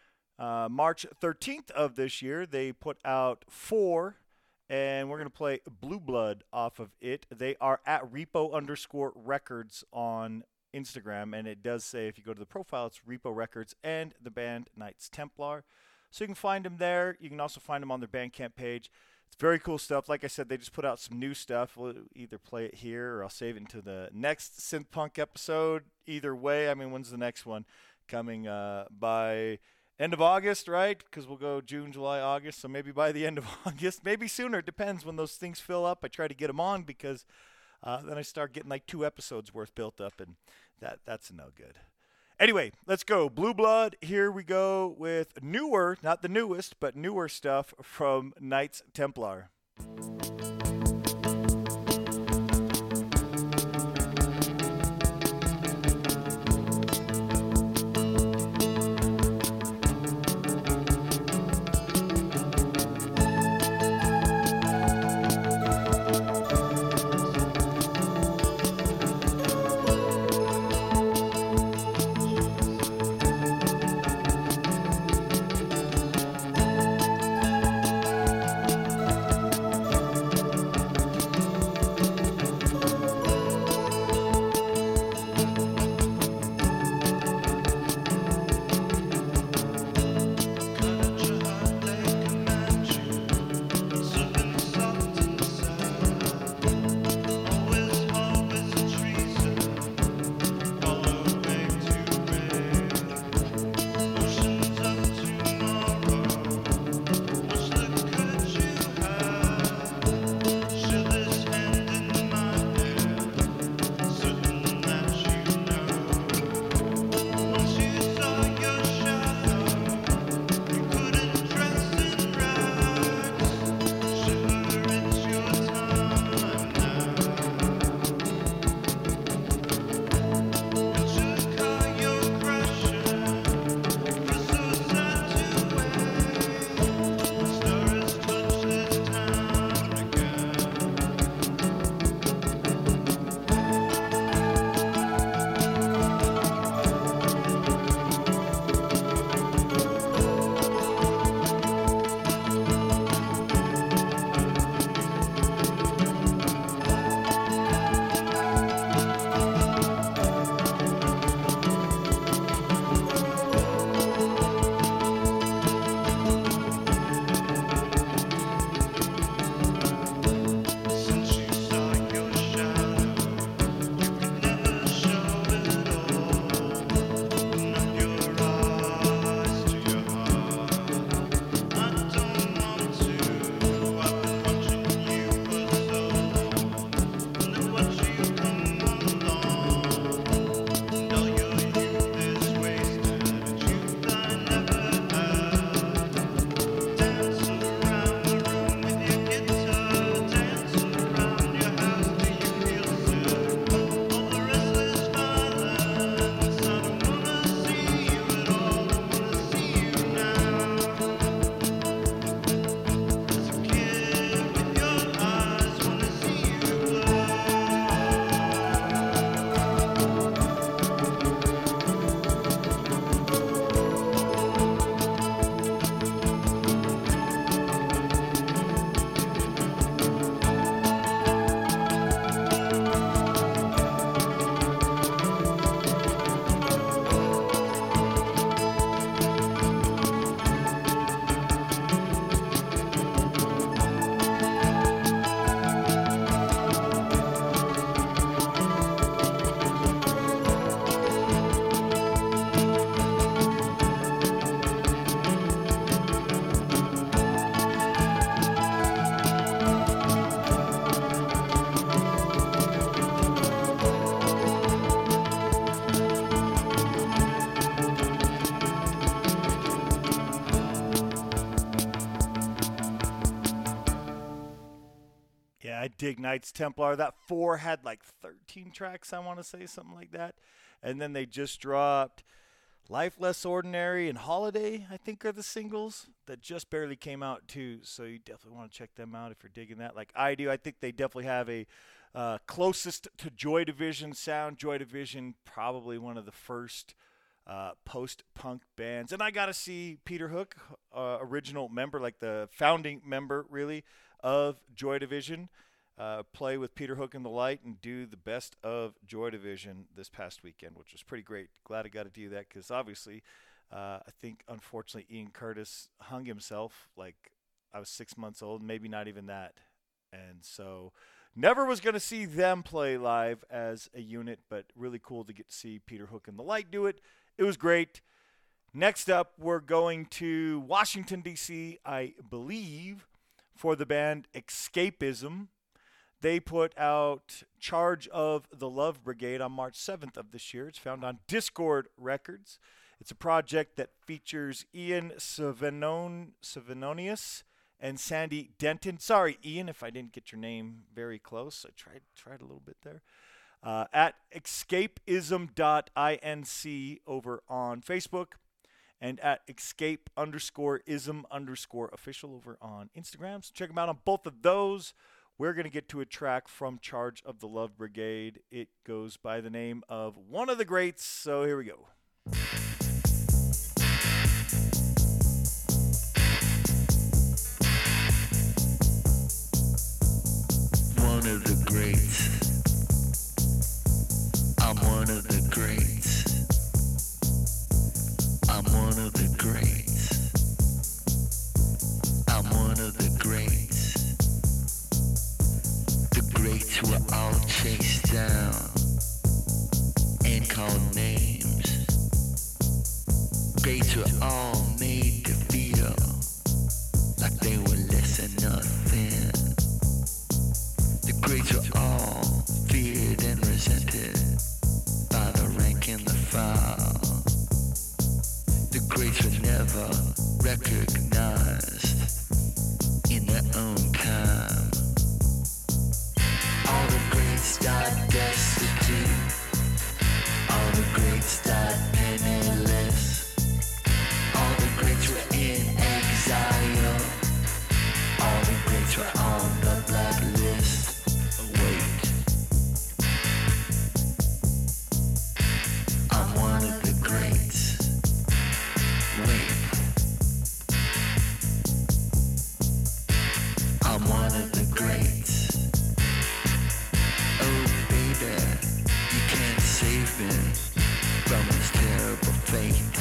Uh, March thirteenth of this year, they put out four, and we're going to play Blue Blood off of it. They are at repo underscore records on Instagram, and it does say, if you go to the profile, it's Repo Records and the band Knights Templar. So you can find them there. You can also find them on their Bandcamp page. It's very cool stuff. Like I said, they just put out some new stuff. We'll either play it here or I'll save it until the next synth punk episode. Either way, I mean, when's the next one? Coming uh, by end of August, right? Because we'll go June, July, August. So maybe by the end of August, maybe sooner. It depends when those things fill up. I try to get them on because uh, then I start getting like two episodes worth built up, and that that's no good. Anyway, let's go. Blue Blood, here we go with newer, not the newest, but newer stuff from Knights Templar. I dig Knights Templar. That four had like thirteen tracks, I want to say, something like that. And then they just dropped Life Less Ordinary and Holiday, I think, are the singles that just barely came out too. So you definitely want to check them out if you're digging that like I do. I think they definitely have a uh, closest to Joy Division sound. Joy Division, probably one of the first uh, post-punk bands. And I got to see Peter Hook, uh, original member, like the founding member, really, of Joy Division, uh, play with Peter Hook and the Light and do the best of Joy Division this past weekend, which was pretty great. Glad I got to do that because obviously uh, I think, unfortunately, Ian Curtis hung himself like I was six months old, maybe not even that. And so never was going to see them play live as a unit, but really cool to get to see Peter Hook and the Light do it. It was great. Next up, we're going to Washington, D C, I believe, for the band Escapism. They put out Charge of the Love Brigade on March seventh of this year. It's found on Discord Records. It's a project that features Ian Savinon, Savinonius and Sandy Denton. Sorry, Ian, if I didn't get your name very close. I tried tried a little bit there. Uh, at escapism dot inc over on Facebook, and at escape underscore ism underscore official over on Instagram. So check them out on both of those. We're going to get to a track from Charge of the Love Brigade. It goes by the name of One of the Greats. So here we go. One of the greats. I'm one of the greats. I'm one of the greats. I'm one of the greats. The greats were all chased down and called names. Greats were all made to feel like they were less than nothing. The greats were all feared and resented by the rank and the file. The greats were never recognized in their own time. All the greats died destitute. All the greats died penniless. All the greats were in exile. All the greats were on the blacklist. Wait, I'm one of the greats. Wait, I'm one of the greats. Oh baby, you can't save me from this terrible fate.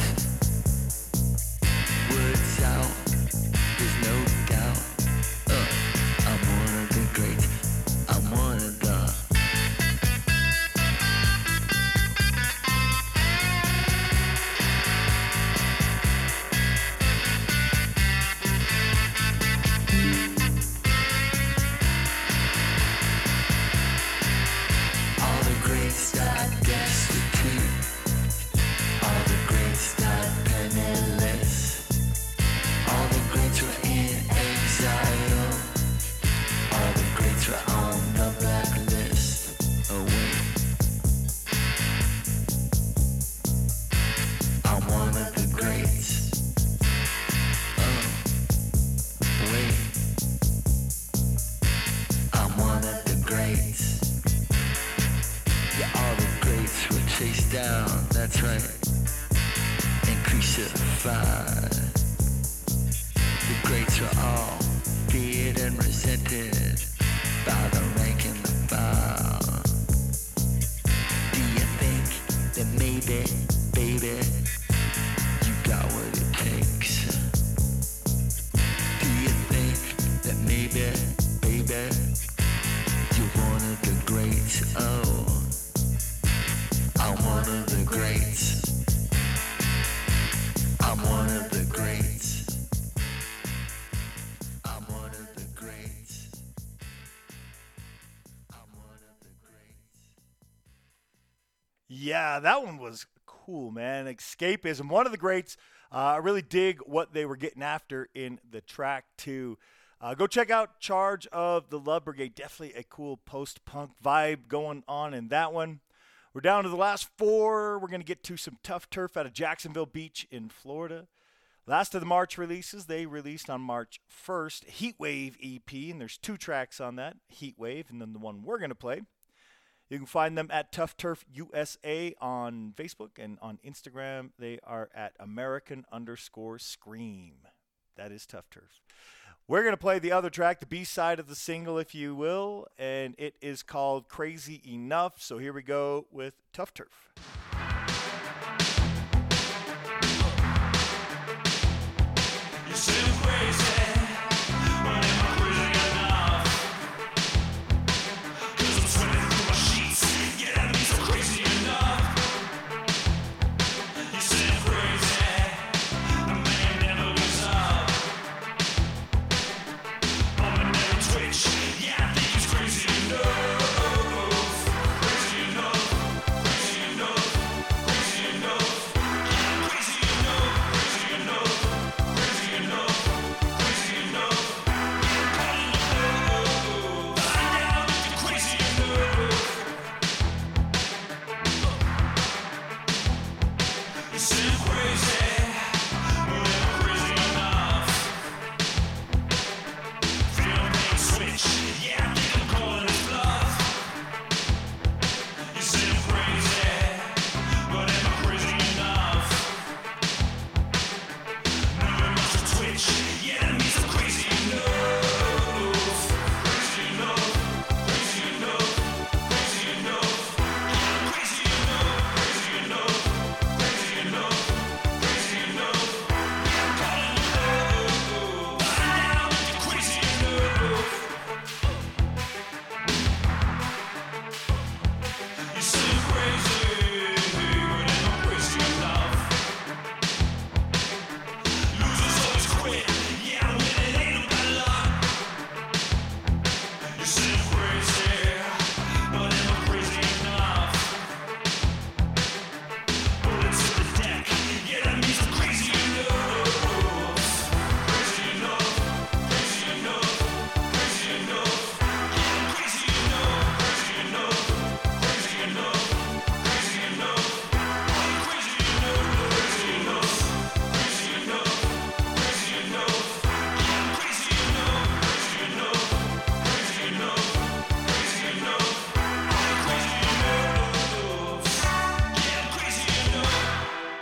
Words out, there's no doubt. Uh, I'm one of the greats. I'm one of the. All the greats died destitute. All the greats died penniless. All the greats were in exile. All the greats were on the blacklist. Oh wait, I'm one of the greats. Oh wait, I'm one of the greats. Yeah, all the greats were chased down, that's right, and crucified. The greats were all feared and resented by the rank and the file. Do you think that maybe, baby, you got what it takes? Do you think that maybe, baby, you're one of the greats? Oh, I'm one of the greats. I'm one of the greats. I'm one of the greats. I'm one of the greats. Yeah, that one was cool, man. Escapism, one of the greats. Uh, I really dig what they were getting after in the track, too. Uh, go check out Charge of the Love Brigade. Definitely a cool post-punk vibe going on in that one. We're down to the last four. We're going to get to some Tough Turf out of Jacksonville Beach in Florida. Last of the March releases, they released on March first, Heatwave E P, and there's two tracks on that, Heatwave, and then the one we're going to play. You can find them at Tough Turf U S A on Facebook, and on Instagram, they are at American underscore Scream. That is Tough Turf. We're going to play the other track, the B-side of the single, if you will, and it is called Crazy Enough. So here we go with Tough Turf. You seem crazy, but am I crazy enough? 'Cause I'm sweating through my sheets, yeah, that means I'm crazy enough. You seem crazy, a man never gives up. On a never twitch, yeah, I think he's crazy enough. Crazy enough, crazy enough, crazy enough. Yeah, crazy enough, crazy enough. Crazy enough, crazy enough. Calling it love. Find out if you're crazy enough. You seem crazy, but am I crazy enough? Feel pain switch, yeah, I think I'm calling it bluff. You seem crazy, but am I crazy enough? Moving muscle twitch, yeah, that means I'm crazy enough. Crazy enough, crazy enough, crazy enough. Yeah, crazy enough, crazy enough, crazy enough, crazy enough. Yeah, calling it love. Find out if you're crazy enough. You seem crazy, but am I crazy enough? Losers always quit, yeah, winning ain't about luck. You seem crazy, but am I crazy enough? Bullets to the deck, yeah, that means I'm crazy enough. Crazy enough, crazy enough, crazy enough. Yeah, crazy enough, crazy enough, crazy enough, crazy enough. Yeah, crazy enough, crazy enough, crazy enough, crazy enough. Yeah, crazy enough, crazy enough, crazy enough, crazy enough. Yeah, crazy enough. Yeah, crazy enough.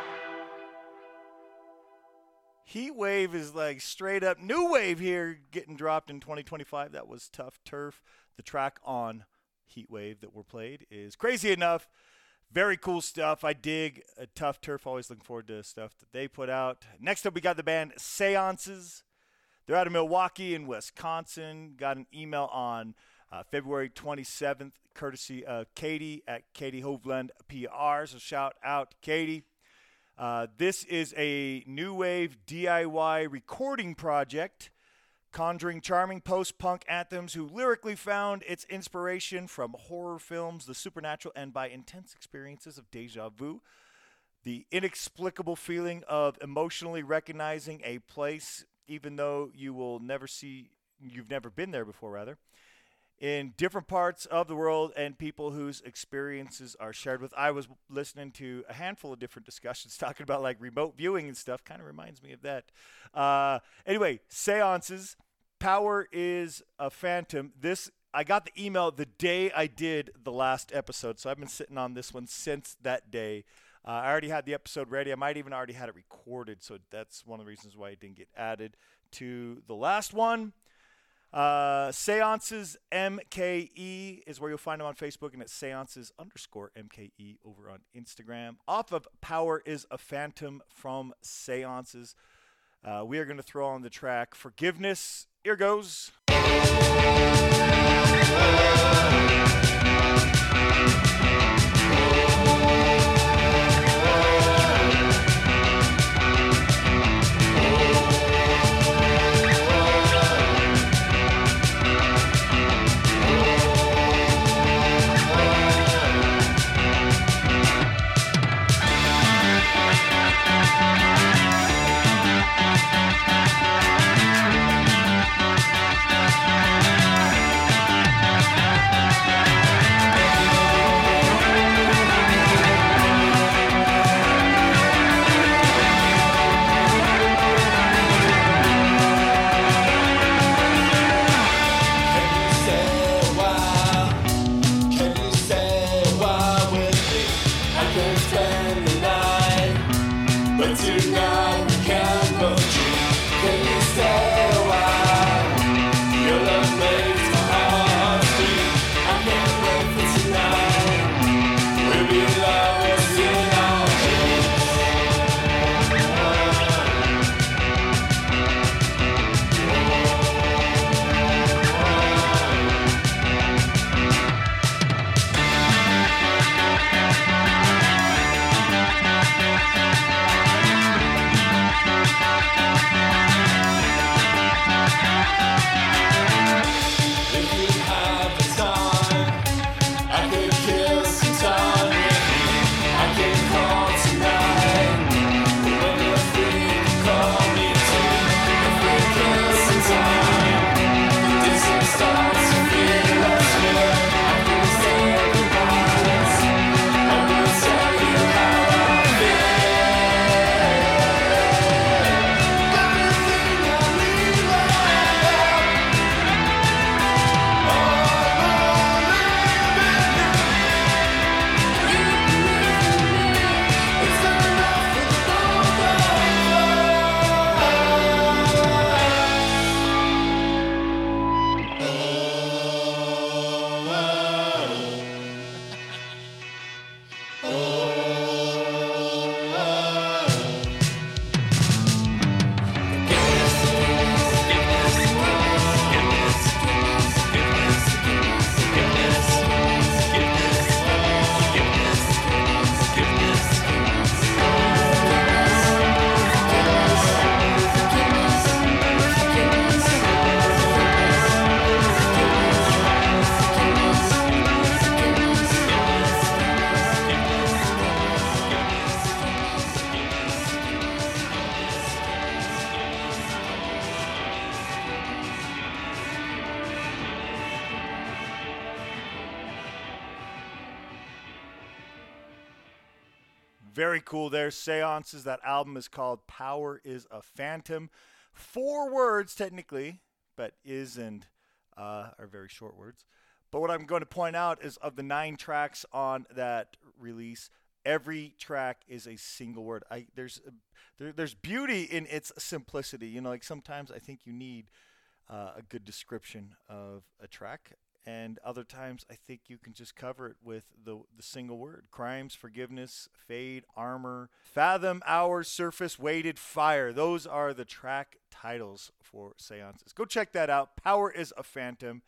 Heatwave is like straight up new wave here getting dropped in twenty twenty-five. That was Tough Turf. The track on Heatwave that were played is Crazy Enough. Very cool stuff. I dig uh, Tough Turf. Always looking forward to stuff that they put out. Next up, we got the band Seances. They're out of Milwaukee in Wisconsin. Got an email on uh, February twenty-seventh, courtesy of Katie at Katie Hovland P R. So shout out to Katie. Uh, this is a new wave D I Y recording project conjuring charming post-punk anthems who lyrically found its inspiration from horror films, the supernatural, and by intense experiences of deja vu. The inexplicable feeling of emotionally recognizing a place, even though you will never see, you've never been there before, rather, in different parts of the world and people whose experiences are shared with. I was listening to a handful of different discussions talking about like remote viewing and stuff. Kind of reminds me of that. Uh, anyway, Seances. Power is a Phantom. This, I got the email the day I did the last episode, so I've been sitting on this one since that day. Uh, I already had the episode ready. I might even already had it recorded, so that's one of the reasons why it didn't get added to the last one. Uh, Seances M K E is where you'll find them on Facebook, and it's Seances underscore M K E over on Instagram. Off of Power is a Phantom from Seances. Uh, we are going to throw on the track Forgiveness. Here goes. Very cool there. Seances. That album is called Power is a Phantom. Four words, technically, but is and uh, are very short words. But what I'm going to point out is of the nine tracks on that release, every track is a single word. I There's there, there's beauty in its simplicity. You know, like sometimes I think you need uh, a good description of a track. And other times, I think you can just cover it with the the single word. Crimes, forgiveness, fade, armor, fathom, hours, surface, weighted, fire. Those are the track titles for Seances. Go check that out. Power is a Phantom.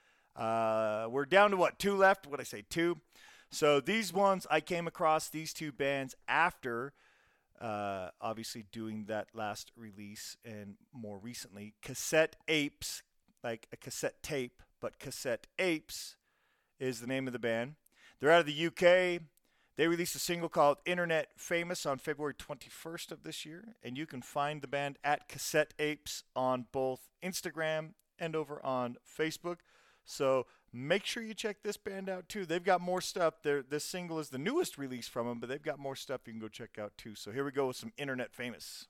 Uh, we're down to, what, two left? What did I say, two? So these ones, I came across these two bands after, uh, obviously, doing that last release and more recently. Cassette Apes, like a cassette tape. But Cassette Apes is the name of the band. They're out of the U K. They released a single called Internet Famous on February twenty-first of this year. And you can find the band at Cassette Apes on both Instagram and over on Facebook. So make sure you check this band out too. They've got more stuff. They're, this single is the newest release from them, but they've got more stuff you can go check out too. So here we go with some Internet Famous.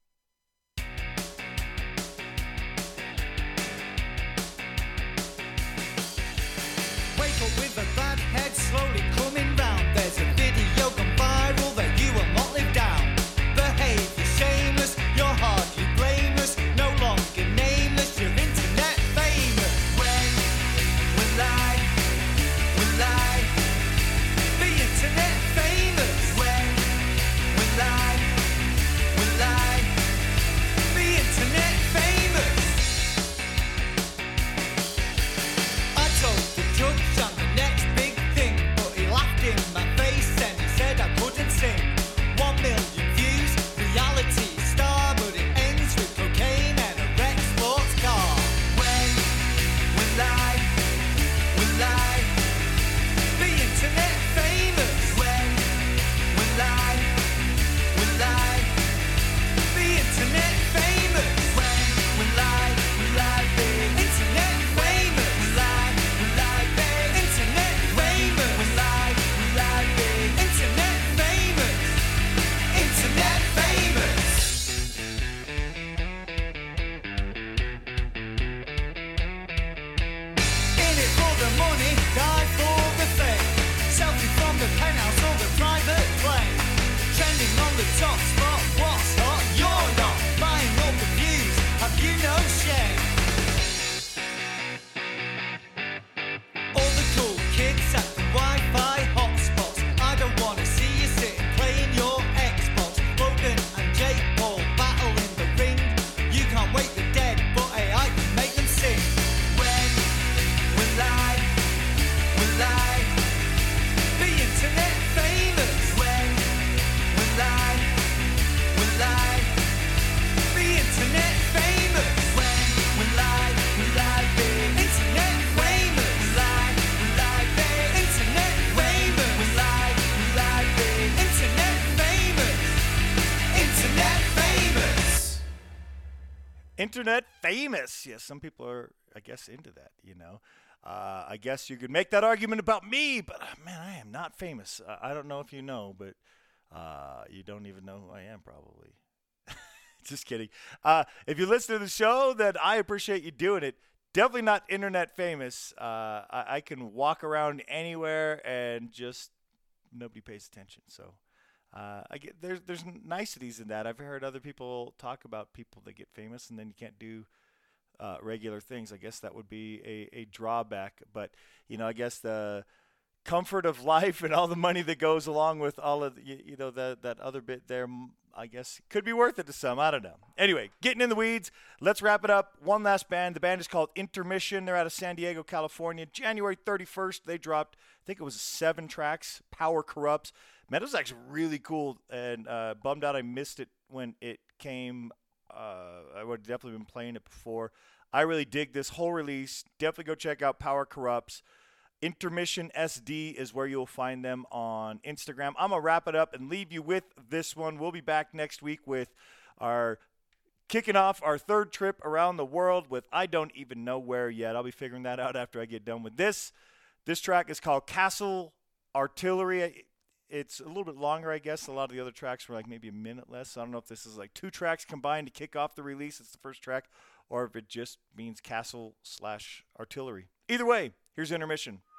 With a bad head slowly coming round. There's a video gone viral that you will not live down. Behaviour shameless, you're hardly blameless. No longer nameless, you're internet famous. When will I, will I be internet famous? When will I, will I Internet famous. Yes, some people are, I guess, into that, you know. Uh, I guess you could make that argument about me, but uh, man, I am not famous. Uh, I don't know if you know, but uh, you don't even know who I am, probably. Just kidding. Uh, if you listen to the show, then I appreciate you doing it. Definitely not internet famous. Uh, I, I can walk around anywhere and just nobody pays attention. So uh, I get there's there's niceties in that. I've heard other people talk about people that get famous and then you can't do uh, regular things. I guess that would be a, a drawback. But you know, I guess the comfort of life and all the money that goes along with all of the, you, you know that that other bit there, I guess could be worth it to some. I don't know. Anyway, getting in the weeds, let's wrap it up. One last band. The band is called Intermission. They're out of San Diego, California. January thirty-first, they dropped, I think it was seven tracks, Power Corrupts. Man, it was actually really cool, and uh, bummed out I missed it when it came. Uh, I would have definitely been playing it before. I really dig this whole release. Definitely go check out Power Corrupts. Intermission S D is where you'll find them on Instagram. I'm going to wrap it up and leave you with this one. We'll be back next week with our kicking off our third trip around the world with I don't even know where yet. I'll be figuring that out after I get done with this. This track is called Castle Artillery. It's a little bit longer, I guess. A lot of the other tracks were like maybe a minute less. So I don't know if this is like two tracks combined to kick off the release. It's the first track. Or if it just means Castle slash Artillery. Either way, here's Intermission.